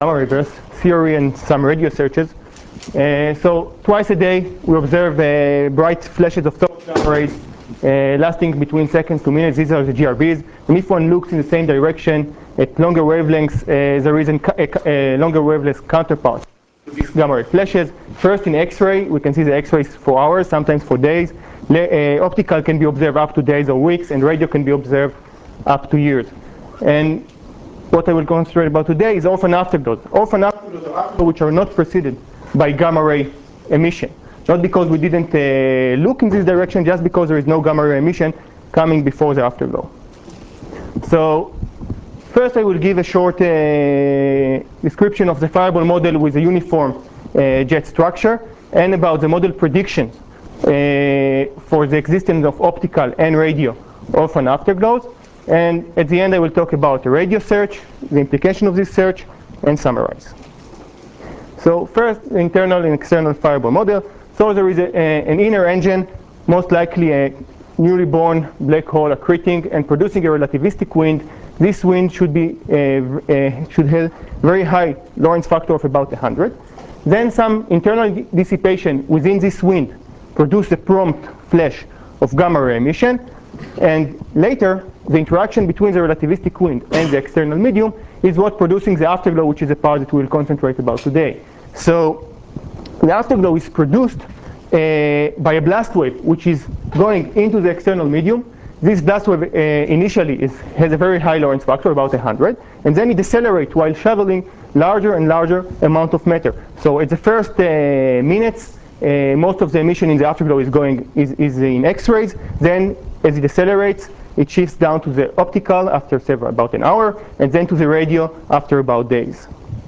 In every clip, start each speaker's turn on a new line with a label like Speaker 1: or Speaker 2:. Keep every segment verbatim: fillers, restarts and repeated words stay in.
Speaker 1: gamma reverse theory and some radio searches. Uh, so twice a day we observe uh, bright flashes of gamma rays uh, lasting between seconds to minutes. These are the G R Bs. And if one looks in the same direction at longer wavelengths, uh, there is a, a, a longer wavelength counterpart to these gamma ray flashes. First in X-ray, we can see the X-rays for hours, sometimes for days. Le uh, optical can be observed up to days or weeks, and radio can be observed up to years. And what I will concentrate about today is orphan afterglows. Orphan afterglows are afterglows which are not preceded by gamma ray emission. Not because we didn't uh, look in this direction, just because there is no gamma ray emission coming before the afterglow. So first I will give a short uh, description of the fireball model with a uniform uh, jet structure, and about the model predictions uh, for the existence of optical and radio orphan afterglows. And at the end I will talk about the radio search, the implication of this search, and summarize. So first, the internal and external fireball model. So there is a, a, an inner engine, most likely a newly born black hole accreting and producing a relativistic wind. This wind should be uh, uh, should have very high Lorentz factor of about one hundred. Then some internal dissipation within this wind produce a prompt flash of gamma ray emission, and later the interaction between the relativistic wind and the external medium is what producing the afterglow, which is a part that we will concentrate about today. So the afterglow is produced uh, by a blast wave which is going into the external medium. This blast wave uh, initially is, has a very high Lorentz factor, about one hundred, and then it decelerates while shoveling larger and larger amount of matter. So at the first uh, minutes, uh, most of the emission in the afterglow is going is, is in X-rays. Then as it decelerates, it shifts down to the optical after several, about an hour, and then to the radio after about days.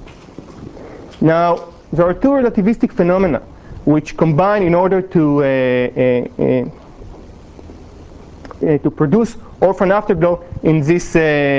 Speaker 1: Now, there are two relativistic phenomena which combine in order to uh, uh, uh, to produce orphan afterglow in this uh,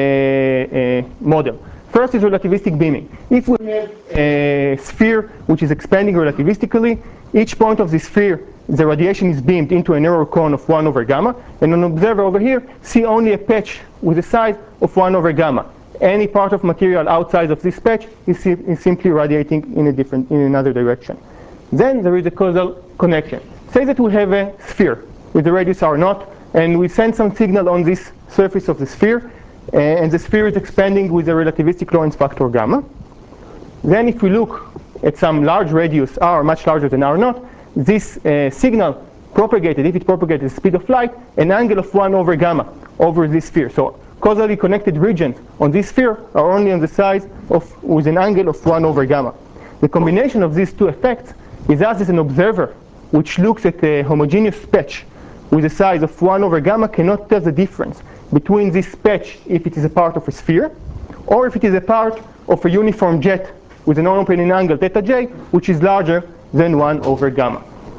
Speaker 1: uh, model. First is relativistic beaming. If we have a sphere which is expanding relativistically, each point of the sphere, the radiation is beamed into an error cone of one over gamma, and an observer over here see only a patch with a size of one over gamma. Any part of material outside of this patch is, is simply radiating in a different, in another direction. Then there is a causal connection. Say that we have a sphere with the radius r naught, and we send some signal on this surface of the sphere, uh, and the sphere is expanding with a relativistic Lorentz factor gamma. Then if we look at some large radius r, much larger than r naught, this uh, signal propagated, if it propagated at the speed of light, an angle of one over gamma over this sphere. So causally connected regions on this sphere are only on the size of, with an angle of one over gamma. The combination of these two effects is as is an observer which looks at a homogeneous patch with a size of one over gamma cannot tell the difference between this patch if it is a part of a sphere, or if it is a part of a uniform jet with a non-opening angle theta j, which is larger than one over gamma.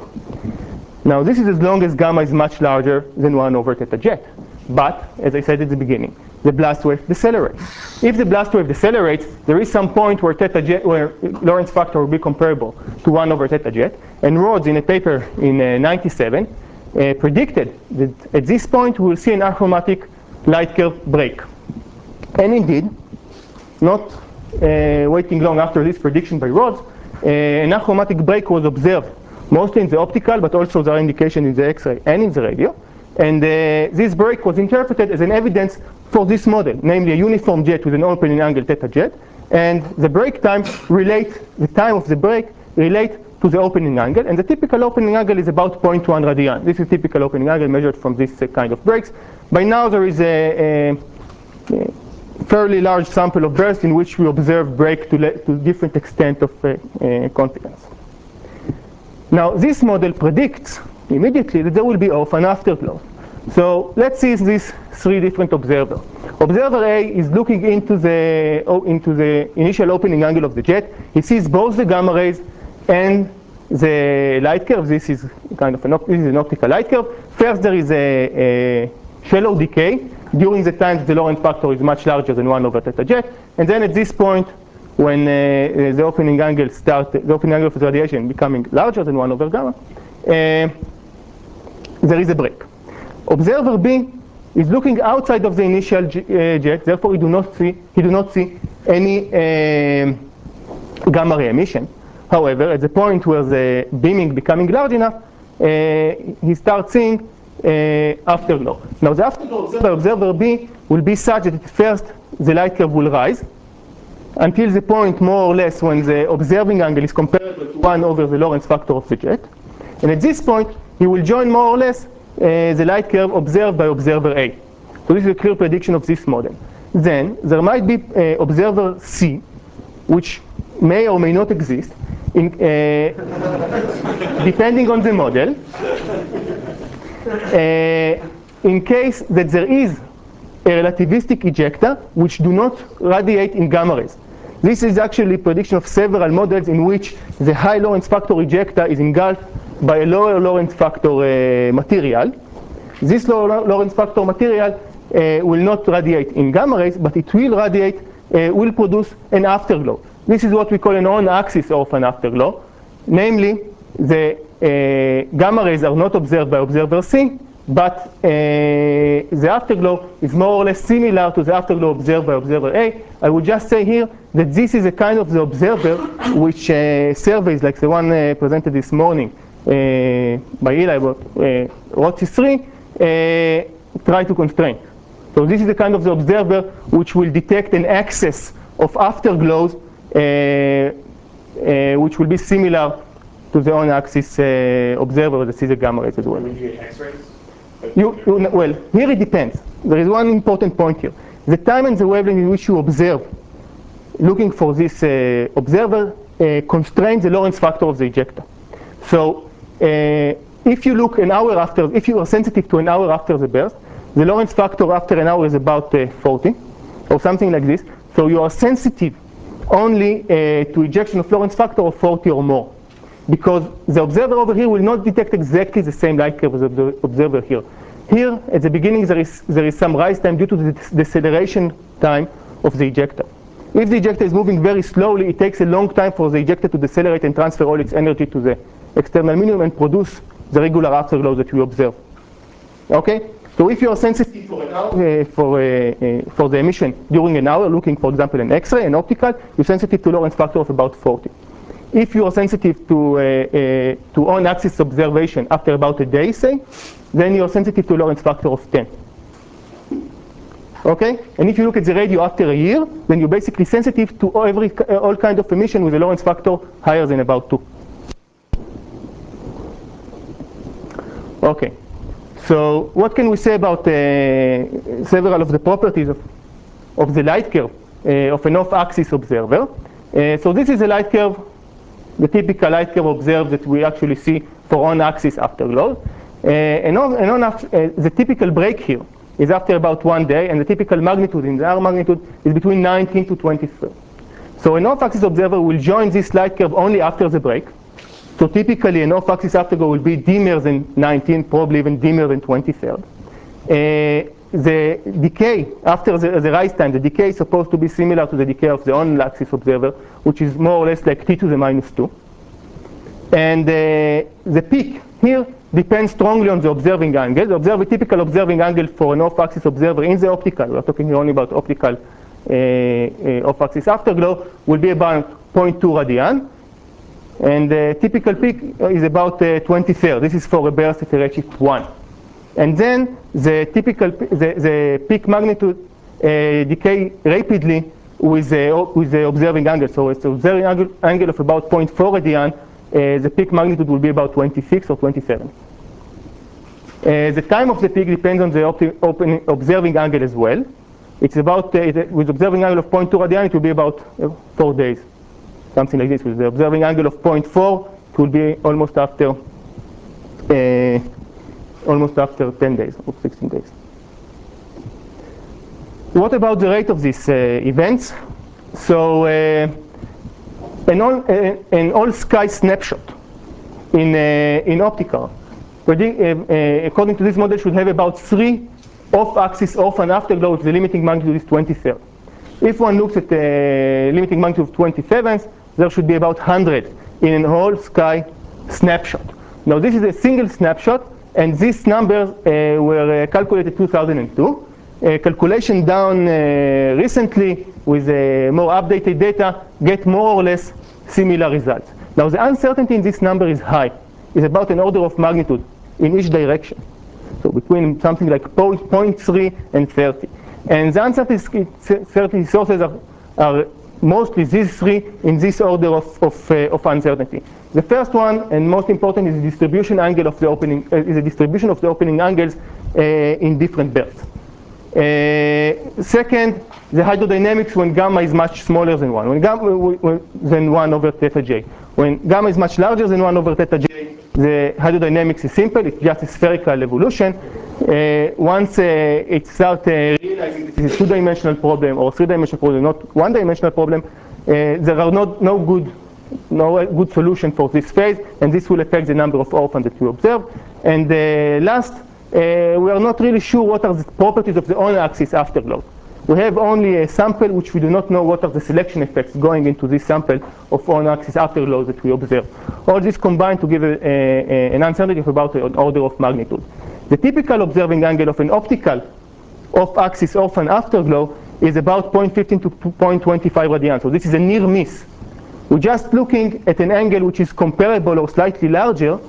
Speaker 1: Now this is as long as gamma is much larger than one over theta jet. But, as I said at the beginning, the blast wave decelerates. If the blast wave decelerates, there is some point where theta jet, where Lorentz factor will be comparable to one over theta jet. And Rhodes, in a paper in uh, ninety-seven, uh, predicted that at this point we will see an achromatic light curve break. And indeed, not uh, waiting long after this prediction by Rhodes, uh, an achromatic break was observed, mostly in the optical, but also there are indications in the X-ray and in the radio. And uh, this break was interpreted as an evidence for this model, namely a uniform jet with an opening angle theta jet. And the break times relate, the time of the break relate to the opening angle. And the typical opening angle is about zero point one radian. This is typical opening angle measured from this uh, kind of breaks. By now there is a, a, a fairly large sample of bursts in which we observe break to, to different extent of uh, uh, confidence. Now this model predicts immediately that there will be orphan afterglow. So let's see these three different observers. Observer A is looking into the, oh, into the initial opening angle of the jet. He sees both the gamma rays and the light curve. This is kind of an, this is an optical light curve. First there is a, a shallow decay during the time that the Lorentz factor is much larger than one over theta jet. And then at this point, when uh, the opening angle start, the opening angle of the radiation becoming larger than one over gamma, uh, there is a break. Observer B is looking outside of the initial uh, jet, therefore he do not see he do not see any uh, gamma ray emission. However, at the point where the beaming becoming large enough, uh, he starts seeing uh, afterglow. Now the afterglow observed by observer B will be such that at first the light curve will rise until the point more or less when the observing angle is comparable to one over the Lorentz factor of the jet. And at this point, he will join more or less uh, the light curve observed by observer A. So this is a clear prediction of this model. Then there might be uh, observer C, which may or may not exist, in, uh, depending on the model, uh, in case that there is a relativistic ejecta which do not radiate in gamma rays. This is actually a prediction of several models in which the high Lorentz factor ejecta is engulfed by a lower Lorentz factor uh, material. This lower Lorentz factor material uh, will not radiate in gamma rays, but it will radiate, uh, will produce an afterglow. This is what we call an on-axis of an afterglow. Namely, the uh, gamma rays are not observed by observer C, but uh, the afterglow is more or less similar to the afterglow observed by observer A. I would just say here that this is a kind of the observer which uh, surveys, like the one uh, presented this morning uh, by Eli, but uh, R O T C three, uh, try to constrain. So this is the kind of the observer which will detect an excess of afterglows, uh, uh, which will be similar to the on-axis uh, observer that sees the gamma rays as well.
Speaker 2: Would you get X-rays?
Speaker 1: You, you, well, here it depends. There is one important point here. The time and the wavelength in which you observe, looking for this uh, observer, uh, constrains the Lorentz factor of the ejecta. So uh, if you look an hour after, if you are sensitive to an hour after the burst, the Lorentz factor after an hour is about uh, forty, or something like this. So you are sensitive only uh, to ejection of Lorentz factor of forty or more, because the observer over here will not detect exactly the same light curve as the observer here. Here, at the beginning, there is, there is some rise time due to the deceleration time of the ejector. If the ejector is moving very slowly, it takes a long time for the ejector to decelerate and transfer all its energy to the external minimum and produce the regular afterglow that we observe. Okay? So if you are sensitive for, an hour, uh, for, uh, uh, for the emission during an hour, looking, for example, an X-ray, an optical, you're sensitive to Lorentz factor of about forty. If you are sensitive to, uh, uh, to on-axis observation after about a day, say, then you are sensitive to Lorentz factor of ten. Okay? And if you look at the radio after a year, then you're basically sensitive to every, uh, all kind of emission with a Lorentz factor higher than about two. Okay. So what can we say about uh, several of the properties of, of the light curve uh, of an off-axis observer? Uh, so this is a light curve, the typical light curve observed that we actually see for on-axis afterglow. Uh, and on, and on uh, the typical break here is after about one day, and the typical magnitude in the R magnitude is between nineteen to twenty-three. So an off-axis observer will join this light curve only after the break. So typically an off-axis afterglow will be dimmer than nineteen, probably even dimmer than twenty-third. Uh, the decay, after the, the rise time, the decay is supposed to be similar to the decay of the on-axis observer, which is more or less like t to the minus two. And uh, the peak here depends strongly on the observing angle. The observer, typical observing angle for an off-axis observer in the optical, we're talking here only about optical uh, uh, off-axis afterglow, will be about zero point two radian. And the typical peak is about uh, twenty-third. This is for a burst at a redshift one. And then the typical, the, the peak magnitude uh, decay rapidly with the, with the observing angle. So it's an observing angle, angle of about zero point four radian. Uh, the peak magnitude will be about twenty-six or twenty-seven. Uh, the time of the peak depends on the open observing angle as well. It's about, uh, with observing angle of zero point two radian, it will be about uh, four days. Something like this. With the observing angle of zero point four, it will be almost after, uh, almost after ten days or sixteen days. What about the rate of these uh, events? So uh, an all uh, an all sky snapshot in uh, in optical, uh, uh, according to this model, should have about three off-axis off and afterglow if the limiting magnitude is twenty-third. If one looks at the limiting magnitude of twenty-seventh, there should be about one hundred in an whole sky snapshot. Now this is a single snapshot, and these numbers uh, were uh, calculated two thousand two. Uh, calculation done uh, recently with uh, more updated data get more or less similar results. Now the uncertainty in this number is high. It's about an order of magnitude in each direction. So between something like zero point three and thirty. And the uncertainty sources are, are mostly these three in this order of, of, uh, of uncertainty. The first one, and most important, is the distribution angle of the opening, uh, is the distribution of the opening angles uh, in different bursts. Uh, second, the hydrodynamics when gamma is much smaller than one, when gamma when, than one over theta j. When gamma is much larger than one over theta j, the hydrodynamics is simple. It's just a spherical evolution. Uh, once uh, it starts uh, realizing this is a two-dimensional problem or three-dimensional problem, not one-dimensional problem, uh, there are not no good no good solution for this phase, and this will affect the number of orphans that we observe. And uh, last, uh, we are not really sure what are the properties of the on-axis afterglow. We have only a sample which we do not know what are the selection effects going into this sample of on-axis afterglow that we observe. All this combined to give a, a, an uncertainty of about an order of magnitude. The typical observing angle of an optical off-axis orphan afterglow is about zero point one five to zero point two five radians. So this is a near miss. We're just looking at an angle which is comparable or slightly larger uh,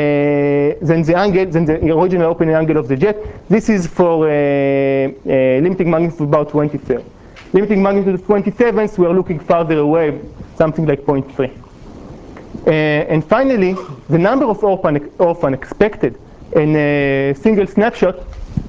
Speaker 1: than the angle, than the original opening angle of the jet. This is for uh, uh, limiting magnitude of about twenty-third. Limiting magnitude of twenty-seventh, we are looking farther away, something like zero point three. Uh, and finally, the number of orphan, orphan expected in a single snapshot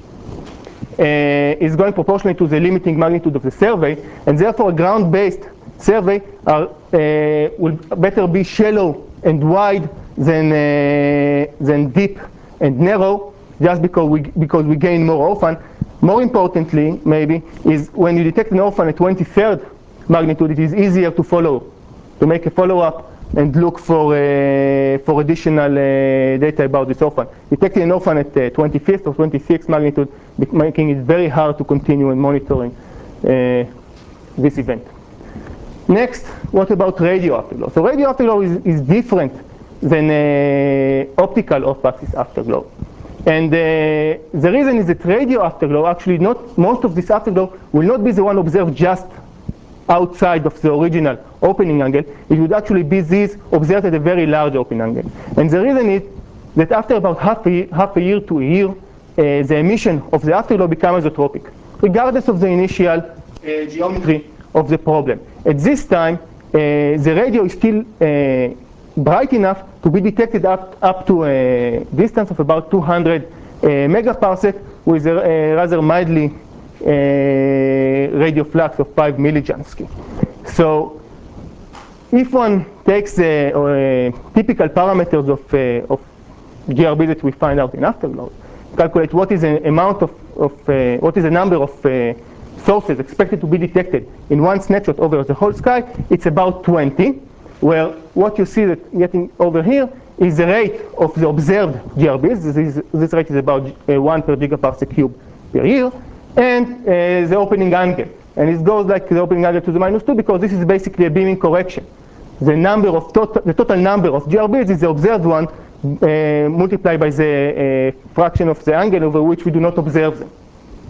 Speaker 1: uh, is going proportionally to the limiting magnitude of the survey, and therefore a ground-based survey are, uh, will better be shallow and wide than, uh, than deep and narrow, just because we, because we gain more orphan. More importantly, maybe, is when you detect an orphan at twenty-third magnitude, it is easier to follow, to make a follow-up and look for, uh, for additional uh, data about this orphan. Detecting an orphan at uh, twenty-fifth or twenty-sixth magnitude, making it very hard to continue in monitoring uh, this event. Next, what about radio afterglow? So radio afterglow is, is different than uh, optical off-axis afterglow. And uh, the reason is that radio afterglow, actually not, most of this afterglow will not be the one observed just outside of the original opening angle. It would actually be this observed at a very large opening angle. And the reason is that after about half a year, half a year to a year, uh, the emission of the afterglow becomes isotropic, regardless of the initial uh, geometry of the problem. At this time, uh, the radio is still uh, bright enough to be detected up, up to a distance of about two hundred uh, megaparsec with a, a rather mildly uh, radio flux of five millijansky. So if one takes the uh, typical parameters of, uh, of G R B that we find out in afterglow, calculate what is the amount of, of uh, what is the number of uh, sources expected to be detected in one snapshot over the whole sky, it's about twenty, where what you see that getting over here is the rate of the observed G R Bs. This, is, this rate is about uh, one per gigaparsec cube per year, and uh, the opening angle. And it goes like the opening angle to the minus two, because this is basically a beaming correction. The number of total, the total number of G R Bs is the observed one uh, multiplied by the uh, fraction of the angle over which we do not observe them.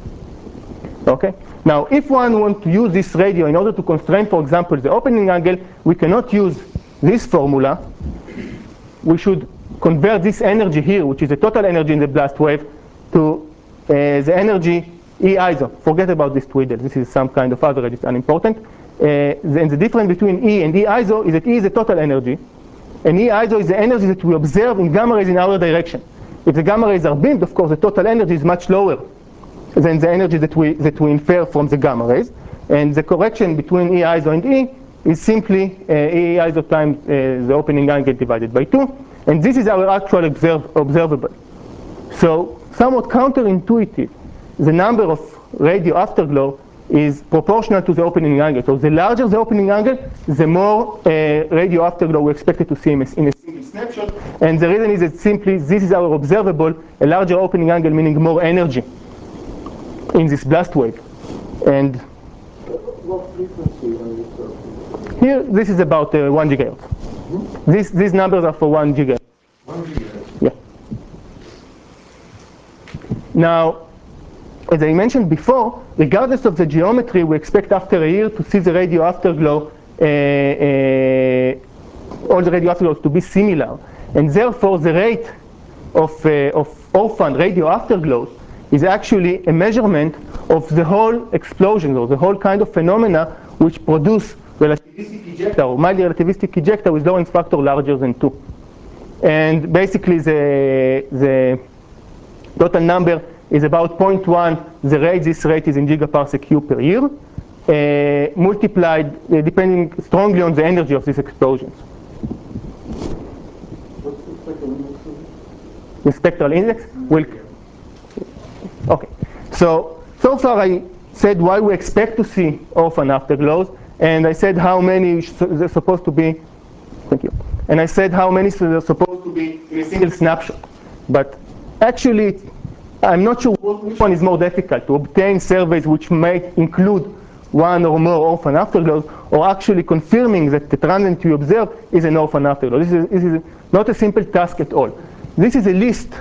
Speaker 1: Okay. Now, if one wants to use this radio in order to constrain, for example, the opening angle, we cannot use this formula. We should convert this energy here, which is the total energy in the blast wave, to uh, the energy E iso. Forget about this twiddle. This is some kind of average. It's unimportant. Uh, and the difference between E and E iso is that E is the total energy, and E iso is the energy that we observe in gamma rays in our direction. If the gamma rays are beamed, of course, the total energy is much lower than the energy that we that we infer from the gamma rays, and the correction between E iso and E is simply uh, E iso times uh, the opening angle divided by two, and this is our actual observe, observable. So, somewhat counterintuitive, the number of radio afterglow is proportional to the opening angle. So, the larger the opening angle, the more uh, radio afterglow we expected to see in a, in a single snapshot, and the reason is that simply this is our observable, a larger opening angle meaning more energy in this blast wave. And
Speaker 2: what frequency are you talking?
Speaker 1: Here, this is about uh, one gigahertz. Hmm? These, these numbers are for one gigahertz.
Speaker 2: One gigahertz?
Speaker 1: Yeah. Now, as I mentioned before, regardless of the geometry, we expect after a year to see the radio afterglow, uh, uh, all the radio afterglows to be similar. And therefore, the rate of, uh, of orphan radio afterglows is actually a measurement of the whole explosion, or the whole kind of phenomena which produce relativistic ejecta, or mildly relativistic ejecta with Lorentz factor larger than two. And basically, the, the total number is about zero point one. The rate, this rate is in gigaparsec Q per year, uh, multiplied, uh, depending strongly on the energy of these explosions.
Speaker 2: What's the spectral index?
Speaker 1: The spectral index will. Okay. So, so far I said why we expect to see orphan afterglows, and I said how many they're supposed to be. Thank you. And I said how many they're supposed to be in a single snapshot. But actually, I'm not sure which one is more difficult, to obtain surveys which may include one or more orphan afterglows, or actually confirming that the transient you observe is an orphan afterglow. This is, this is not a simple task at all. This is a list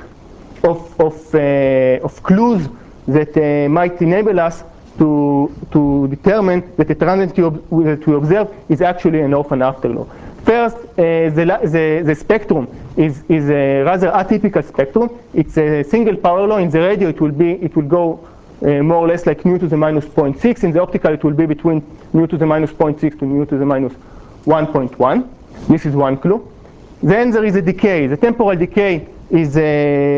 Speaker 1: of, of, uh, of clues that uh, might enable us to, to determine that the transient you, that we observe is actually an orphan afterglow. First, uh, the, the, the spectrum is, is a rather atypical spectrum. It's a single power law. In the radio, it will be it will go uh, more or less like nu to the minus zero point six. In the optical, it will be between nu to the minus zero point six to nu to the minus one point one. This is one clue. Then there is a decay. The temporal decay is uh,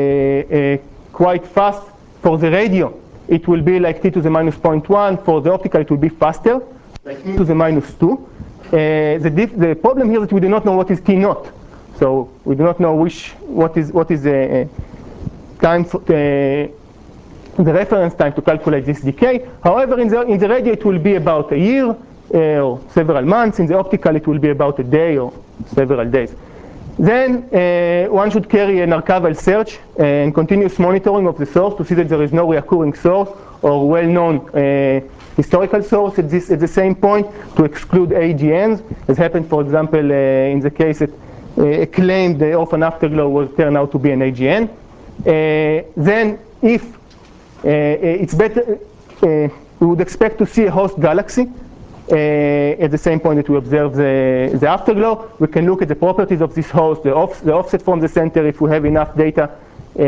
Speaker 1: uh, quite fast. For the radio, it will be like t to the minus zero point one. For the optical, it will be faster, like nu to the minus two. Uh, the, diff the problem here is that we do not know what is T naught. So we do not know which, what is, what is the uh, time, for, uh, the reference time to calculate this decay. However, in the, in the radio, it will be about a year uh, or several months. In the optical, it will be about a day or several days. Then uh, one should carry an archival search and continuous monitoring of the source to see that there is no recurring source or well-known uh, historical source at, this, at the same point, to exclude A G Ns, as happened, for example, uh, in the case that uh, a claim the orphan afterglow was turned out to be an A G N. Uh, then, if uh, it's better, uh, we would expect to see a host galaxy uh, at the same point that we observe the, the afterglow. We can look at the properties of this host, the, off, the offset from the center, if we have enough data, uh,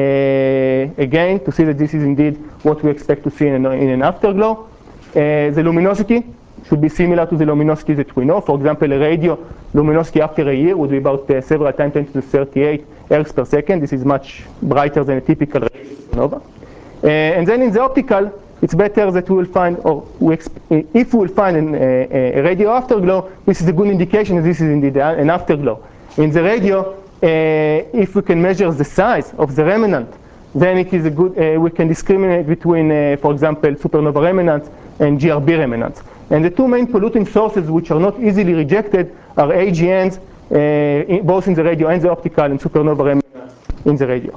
Speaker 1: again, to see that this is indeed what we expect to see in an, in an afterglow. Uh, the luminosity should be similar to the luminosity that we know. For example, a radio luminosity after a year would be about uh, several times ten to the thirty-eight ergs per second. This is much brighter than a typical radio supernova. Uh, and then in the optical, it's better that we will find, or we if we will find an, uh, a radio afterglow, this is a good indication that this is indeed an afterglow. In the radio, uh, if we can measure the size of the remnant, then it is a good, uh, we can discriminate between, uh, for example, supernova remnants and G R B remnants. And the two main polluting sources which are not easily rejected are A G Ns, uh, in, both in the radio and the optical, and supernova remnants in the radio.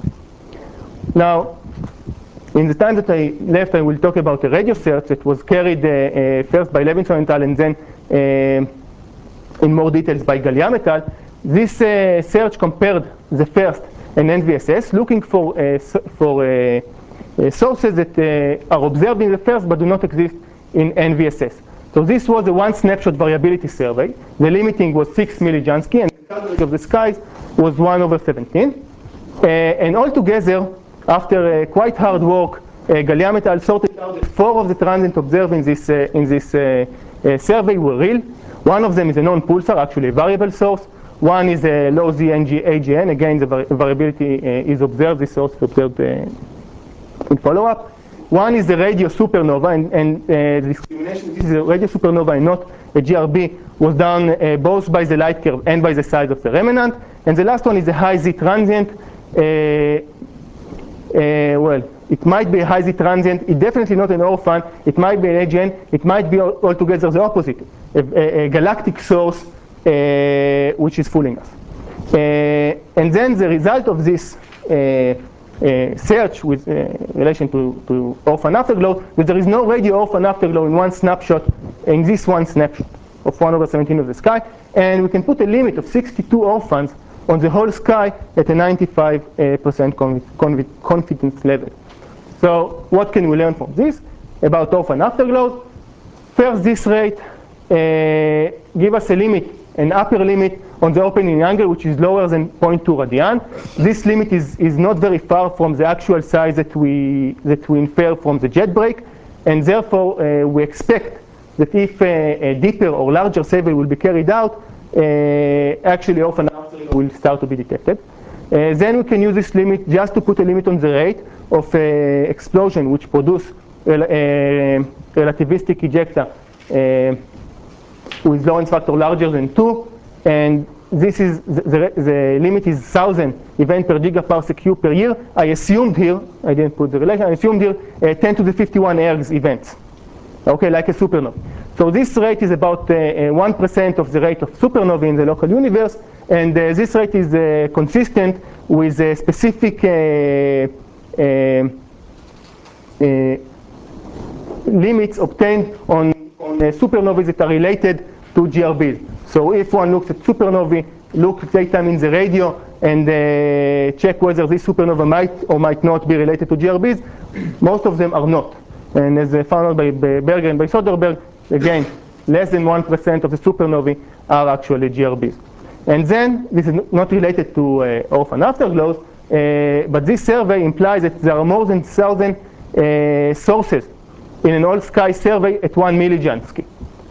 Speaker 1: Now, in the time that I left, I will talk about a radio search that was carried uh, uh, first by Levinson et al. And then uh, in more details by Galliam et al. This uh, search compared the first and N V S S, looking for, uh, for uh, uh, sources that uh, are observed in the first but do not exist in N V S S. So this was a one snapshot variability survey. The limiting was six millijansky, and the coverage of the skies was one over seventeen. Uh, and altogether, after uh, quite hard work, uh, Galliam et al. Sorted out that four of the transients observed in this, uh, in this uh, uh, survey were real. One of them is a non-pulsar, actually a variable source. One is a low Z A G N. Again, the vari variability uh, is observed. This source is observed uh, in follow-up. One is the radio supernova, and, and uh, the discrimination, this is a radio supernova and not a G R B, was done uh, both by the light curve and by the size of the remnant. And the last one is a high Z transient. Uh, uh, well, it might be a high Z transient. It's definitely not an orphan. It might be an A G N. It might be altogether the opposite, a, a, a galactic source uh, which is fooling us. Uh, and then the result of this uh, Uh, search with uh, relation to, to orphan afterglow, that there is no radio orphan afterglow in one snapshot, in this one snapshot of one over seventeen of the sky, and we can put a limit of sixty-two orphans on the whole sky at a ninety-five percent uh, confidence level. So what can we learn from this about orphan afterglows? First, this rate uh, give us a limit, an upper limit on the opening angle, which is lower than zero point two radian. This limit is, is not very far from the actual size that we, that we infer from the jet brake, and therefore uh, we expect that if uh, a deeper or larger survey will be carried out, uh, actually orphan afterglow will start to be detected. Uh, then we can use this limit just to put a limit on the rate of uh, explosion which produce a, a relativistic ejecta uh, with Lorentz factor larger than two, and this is the, the, the limit is one thousand event per gigaparsec cube per year. I assumed here, I didn't put the relation, I assumed here uh, ten to the fifty-one ergs events, okay, like a supernova. So this rate is about uh, one percent of the rate of supernovae in the local universe, and uh, this rate is uh, consistent with a specific uh, uh, uh, limits obtained on, on uh, supernovae that are related to G R Bs. So if one looks at supernovae, look daytime in the radio, and uh, check whether this supernova might or might not be related to G R Bs, most of them are not. And as uh, found out by, by Berger and by Soderberg, again, less than one percent of the supernovae are actually G R Bs. And then, this is not related to uh, orphan afterglows, uh, but this survey implies that there are more than one thousand uh, sources in an all-sky survey at one millijansky,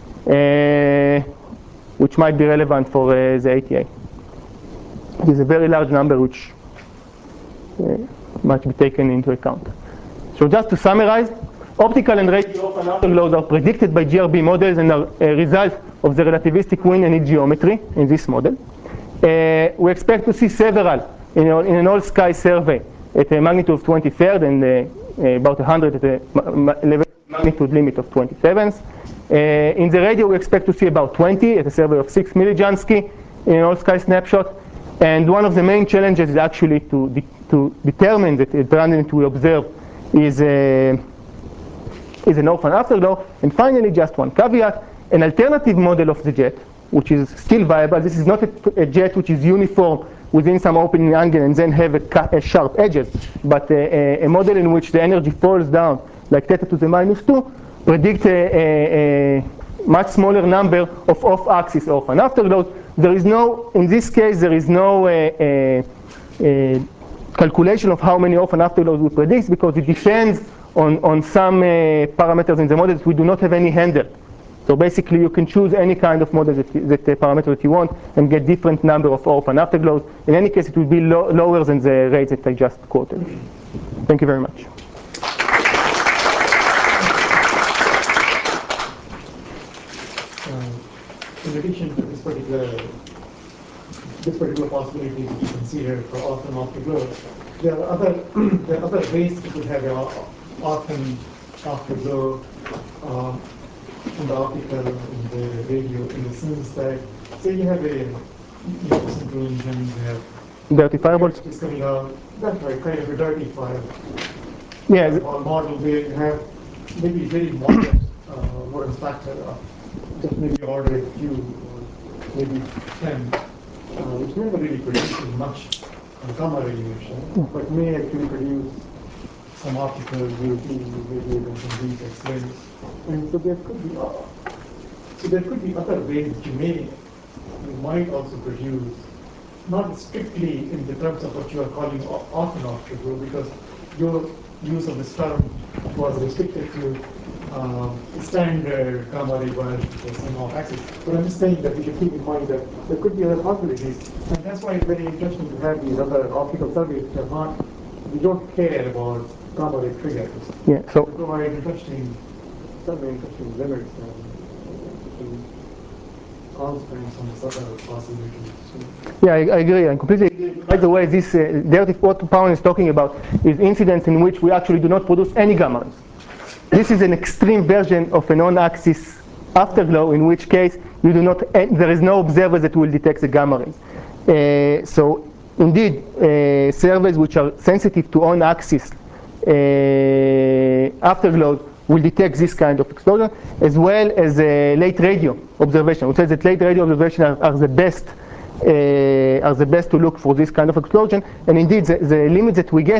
Speaker 1: uh, which might be relevant for uh, the A T A. It is a very large number which uh, must be taken into account. So just to summarize, optical and radio orphan afterglows are predicted by G R B models and are a result of the relativistic wind and heat geometry in this model. Uh, we expect to see several in, in an all-sky survey at a magnitude of twenty-third and uh, about one hundred at a magnitude limit of twenty-seventh. Uh, in the radio, we expect to see about twenty at a survey of six millijansky in an all-sky snapshot. And one of the main challenges is actually to, de to determine that the transient we observe is, uh, is an orphan afterglow. And finally, just one caveat, an alternative model of the jet, which is still viable. This is not a, a jet which is uniform within some opening angle and then have a, a sharp edges, but a, a, a model in which the energy falls down like theta to the minus two, predict a, a, a much smaller number of off-axis orphan afterglows. There is no, in this case, there is no uh, uh, uh, calculation of how many orphan afterglows we predict, because it depends on, on some uh, parameters in the model that we do not have any handle. So basically, you can choose any kind of model that, that uh, parameter that you want and get different number of orphan afterglows. In any case, it will be lo lower than the rate that I just quoted. Thank you very much.
Speaker 2: In addition to this particular this particular possibility to be considered for orphan afterglows, there are other there are other ways you could have an orphan afterglow uh, in the optical, in the radio, in the sense that say you have a you have a central engine, you have
Speaker 1: dirty fireballs.
Speaker 2: It's coming out. That's right, kind of a dirty fire.
Speaker 1: Yeah.
Speaker 2: Or model where you have maybe very modern uh, Lorentz factor of just maybe order a few, or maybe ten, uh, which never really produces much uh, gamma radiation, but may actually produce some optical U V, maybe even some deep X-rays. And so there could be, uh, so there could be other ways that you may, you might also produce, not strictly in the terms of what you are calling orphan afterglow, because your use of this term was restricted to uh, standard gamma ray bias for some off-axis. But I'm just saying that we should keep in mind that there could be other possibilities, and that's why it's very interesting to have these other optical surveys which are not, we don't care about gamma ray triggers.
Speaker 1: Yeah. So
Speaker 2: They provide interesting, certainly interesting limits and interesting constraints on this other possibilities.
Speaker 1: yeah, I, I agree. I completely agree. By the way, this uh, dirty what Pawan is talking about is incidents in which we actually do not produce any gamma rays. This is an extreme version of a non-axis afterglow, in which case you do not, uh, there is no observer that will detect the gamma rays. Uh, so indeed, uh, surveys which are sensitive to on-axis uh, afterglows will detect this kind of explosion, as well as uh, late radio observation. Which says that late radio observation are, are the best, uh, are the best to look for this kind of explosion. And indeed, the, the limit that we get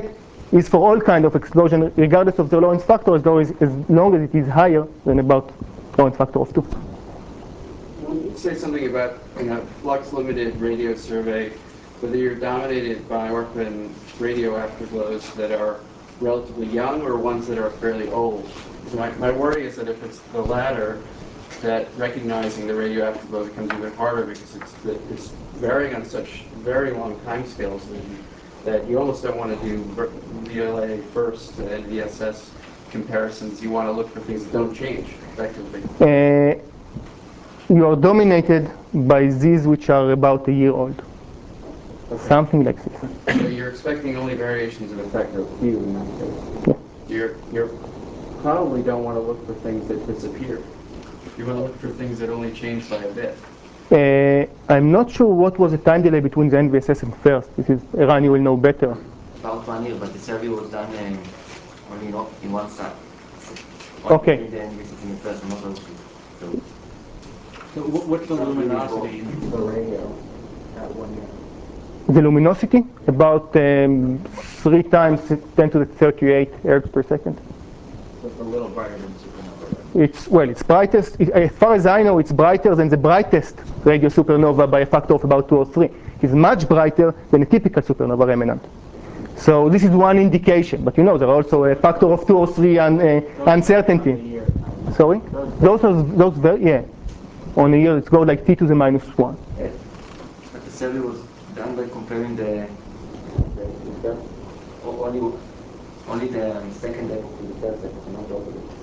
Speaker 1: is for all kind of explosion, regardless of the Lorentz factor, as long as, as long as it is higher than about Lorentz factor of two.
Speaker 3: When you say something about, you know, flux-limited radio survey, whether you're dominated by orphan radio afterglows that are relatively young or ones that are fairly old. My, my worry is that if it's the latter, that recognizing the radio afterglow becomes even harder because it's, it's varying on such very long time scales that you, that you almost don't want to do V L A first and V S S comparisons. You want to look for things that don't change effectively.
Speaker 1: Uh, you are dominated by these which are about a year old. Okay. Something like this.
Speaker 3: So you're expecting only variations of a factor of few in that case.
Speaker 1: Yeah.
Speaker 3: You're, you're probably don't want to look for things that disappear. You want to look for things that only change by a bit.
Speaker 1: Uh, I'm not sure what was the time delay between the N V S S and first. This is Eran, you will know better.
Speaker 4: About one year, but the survey was done um, only in one side.
Speaker 1: Okay.
Speaker 4: The N V S S in the first, not all three. So,
Speaker 3: so what's the luminosity in the radio at one year?
Speaker 1: The luminosity, about um, three times ten to the thirty-eight hertz per second.
Speaker 3: So it's a little brighter than supernova.
Speaker 1: It's, well, it's brightest, it, as far as I know, it's brighter than the brightest radio supernova by a factor of about two or three. It's much brighter than a typical supernova remnant. So this is one indication, but you know, there are also a factor of two or three un, uh, uncertainty. Sorry? Those are, those very, yeah. On a year, it's go like t to the minus one.
Speaker 4: yes. But the survey was done by comparing the, the, the only, only the um, second level to the first level, not all of it.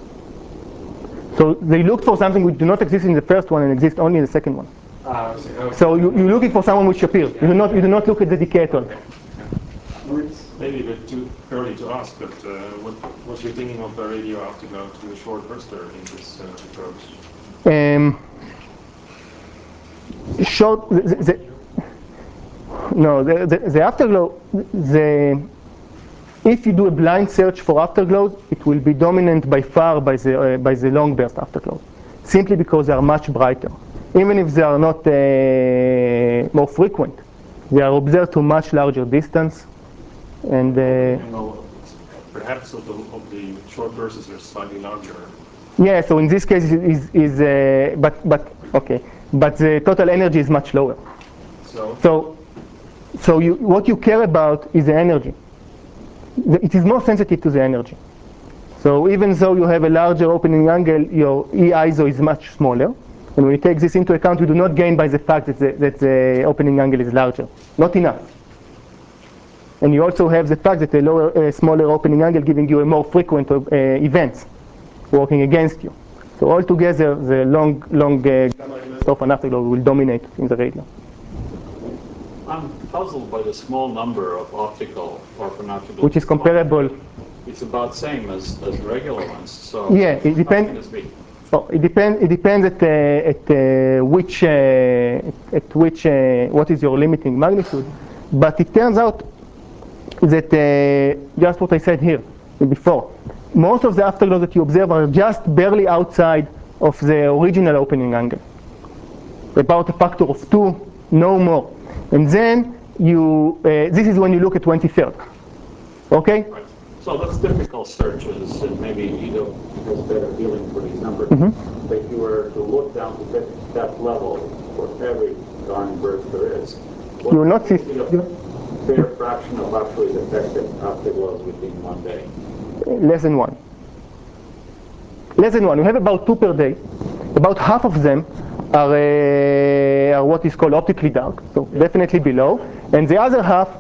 Speaker 1: So they looked for something which do not exist in the first one and exist only in the second one.
Speaker 3: Uh, so, okay.
Speaker 1: So you, you're looking for someone which appears. You do not, you do not look at the decay at all.
Speaker 5: Maybe a bit too early to ask, but uh, what was your thinking of the radio afterglow to the short burster in this uh, approach?
Speaker 1: Um, short, the, the, no, the, the, the afterglow, the, if you do a blind search for afterglows, it will be dominant by far by the, uh, by the long burst afterglows, simply because they are much brighter. Even if they are not uh, more frequent, they are observed to much larger distance. And uh,
Speaker 5: you know, perhaps of the, of the short bursts are slightly larger.
Speaker 1: Yeah, so in this case is is uh, but but okay, but the total energy is much lower.
Speaker 5: So
Speaker 1: so so you what you care about is the energy. It is more sensitive to the energy. So even though you have a larger opening angle, your E I S O is much smaller. And when you take this into account, you do not gain by the fact that the, that the opening angle is larger. Not enough. And you also have the fact that a lower, uh, smaller opening angle giving you a more frequent uh, events working against you. So altogether, the long, long uh, stop and afterglow will dominate in the radio.
Speaker 6: I'm puzzled by the small number of optical orphan afterglows.
Speaker 1: Which is comparable.
Speaker 6: It's about same as, as regular ones. So
Speaker 1: yeah, it depends. Oh, it depends. It depends at uh, at uh, which uh, at which uh, what is your limiting magnitude. But it turns out that uh, just what I said here before, most of the afterglows that you observe are just barely outside of the original opening angle, about a factor of two, no more. And then you, uh, this is when you look at twenty-third, okay?
Speaker 6: Right. So that's typical searches, and maybe Ido has better feeling for these numbers.
Speaker 1: Mm-hmm.
Speaker 6: But if you were to look down to that, that level for every darn burst there is, what
Speaker 1: you will not see.
Speaker 6: Fair fraction of actually detected afterglows within one day.
Speaker 1: Less than one. Less than one. We have about two per day. About half of them are, uh, are what is called optically dark, so definitely below. And the other half,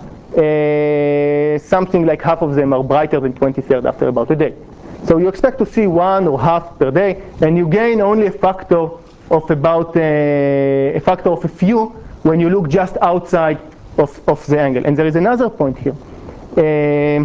Speaker 1: uh, something like half of them are brighter than twenty-third after about a day. So you expect to see one or half per day, and you gain only a factor of about uh, a factor of a few when you look just outside Of, of the angle. And there is another point here. Um,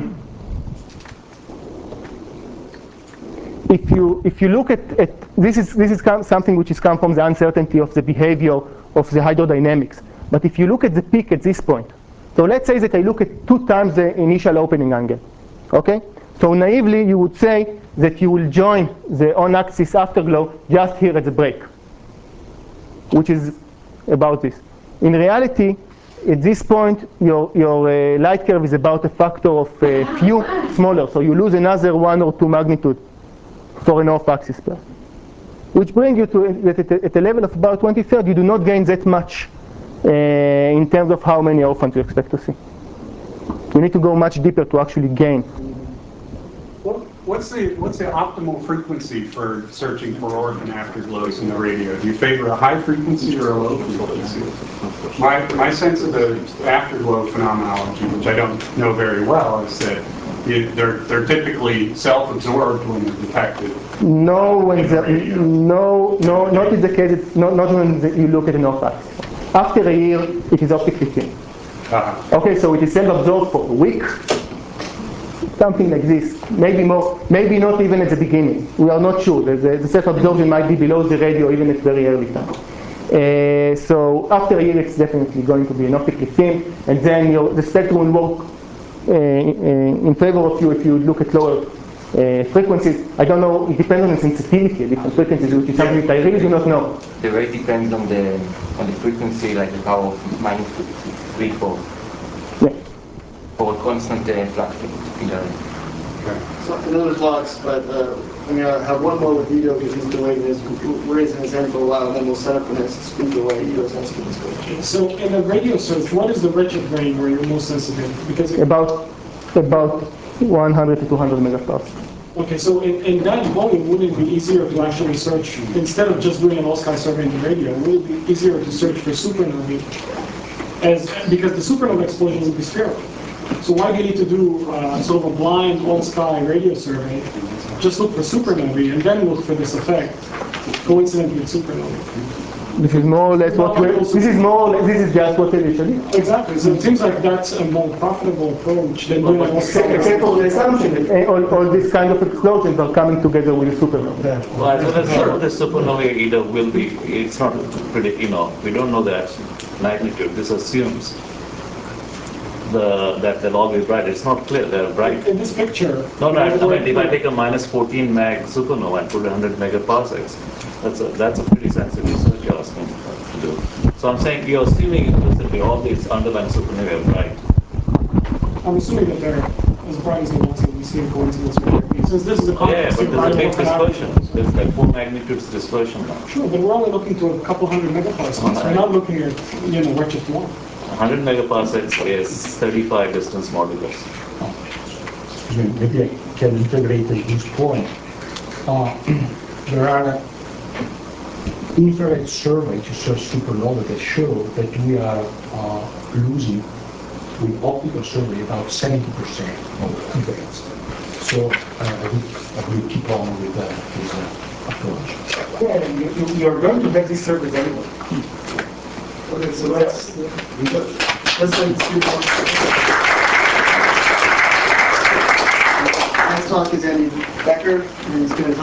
Speaker 1: if you if you look at, at this is this is something which is come from the uncertainty of the behavior of the hydrodynamics. But if you look at the peak at this point, so let's say that I look at two times the initial opening angle. Okay? So naively you would say that you will join the on-axis afterglow just here at the break, which is about this. In reality, at this point, your, your uh, light curve is about a factor of a uh, few smaller, so you lose another one or two magnitude for an off-axis pair. Which brings you to, at, at, at a level of about twenty-third, you do not gain that much uh, in terms of how many orphans you expect to see. You need to go much deeper to actually gain.
Speaker 7: What's the what's the optimal frequency for searching for orphan afterglows in the radio? Do you favor a high frequency or a low frequency? My my sense of the afterglow phenomenology, which I don't know very well, is that you, they're they're typically self-absorbed when they're detected.
Speaker 1: No, when the, no, no, not in the case. It's not not when the, you look at an off-axis. After a year, it is optically thin. Uh-huh. Okay, so it is self-absorbed for a week. Something like this, maybe more, maybe not even at the beginning. We are not sure. The, the, the self-absorption might be below the radio even at very early time. Uh, so after a year, it's definitely going to be an optically thin, and then your, the spectrum will work uh, uh, in favor of you if you look at lower uh, frequencies. I don't know. It depends on the sensitivity at different frequencies, which is something that I really do not know.
Speaker 4: The rate depends on the on the frequency, like the power of minus three, four.
Speaker 1: Yeah.
Speaker 4: For constant uh, flux in the
Speaker 2: So I know there's lots, but uh, I'm going to have one more with Ido because he's delaying his, raising his hand for a while, and then we'll set up the next speaker while Ido's asking this question.
Speaker 8: So in a radio search, what is the wretched range where you're most sensitive? Because it,
Speaker 1: About about one hundred to two hundred megaparsecs.
Speaker 8: okay, so in, in that volume, wouldn't it be easier to actually search, instead of just doing an all-sky survey in the radio, would it be easier to search for supernovae? As, because the supernova explosion will be spherical. So why do you need to do uh, sort of a blind all-sky radio survey? Just look for supernovae and then look for this effect, coincident with supernovae.
Speaker 1: This is more or less what we. This is more. Or less, this is just what we initially.
Speaker 8: Exactly. So it seems like that's a more profitable approach than doing an all-sky.
Speaker 1: Except for the assumption that all, all these kind of explosions are coming together with a supernova.
Speaker 9: Well, as well as some of the supernovae either will be. It's not pretty. You know, we don't know that magnitude. This assumes The, that they'll all be bright. It's not clear they're bright.
Speaker 8: In this picture.
Speaker 9: No, no. I mean, if I take a minus fourteen mag supernova and put one hundred megaparsecs, that's a that's a pretty sensitive search you're asking to do. So I'm saying you're assuming implicitly all these underlying supernovae are bright.
Speaker 8: I'm assuming that they're as bright as the ones that we see in coincidence with Hercules. Since this is a
Speaker 9: Yeah, but there's a big dispersion.
Speaker 8: Averages.
Speaker 9: There's like four magnitudes dispersion now.
Speaker 8: Sure, but we're only looking to a couple hundred megaparsecs.
Speaker 9: Oh,
Speaker 8: We're not looking at, you know, redshift one.
Speaker 9: one hundred megaparsecs is thirty-five distance modulus.
Speaker 10: Maybe I can integrate this point. Uh, there are infrared surveys to search supernova that show that we are uh, losing with optical survey about seventy percent of events. So uh, I, will, I will keep on with uh, this uh, approach.
Speaker 2: Yeah, you, you, you're going to have these surveys anyway. Okay, so let's, let's wait two more. Next talk is Andy Becker, and he's going to talk